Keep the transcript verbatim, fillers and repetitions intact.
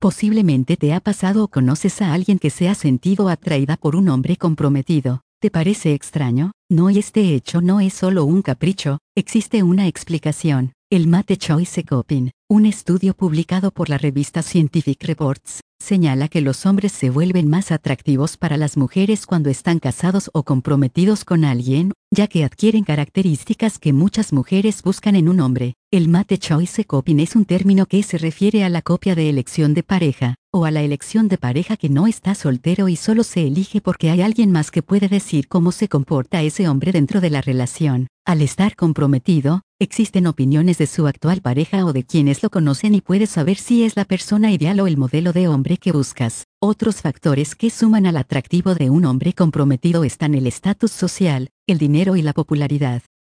Posiblemente te ha pasado o conoces a alguien que se ha sentido atraída por un hombre comprometido. ¿Te parece extraño? No, y este hecho no es solo un capricho, existe una explicación. El Mate Choice Coping, un estudio publicado por la revista Scientific Reports, señala que los hombres se vuelven más atractivos para las mujeres cuando están casados o comprometidos con alguien, ya que adquieren características que muchas mujeres buscan en un hombre. El Mate Choice Coping es un término que se refiere a la copia de elección de pareja, o a la elección de pareja que no está soltero y solo se elige porque hay alguien más que puede decir cómo se comporta ese hombre dentro de la relación. Al estar comprometido, existen opiniones de su actual pareja o de quienes lo conocen y puedes saber si es la persona ideal o el modelo de hombre que buscas. Otros factores que suman al atractivo de un hombre comprometido están el estatus social, el dinero y la popularidad.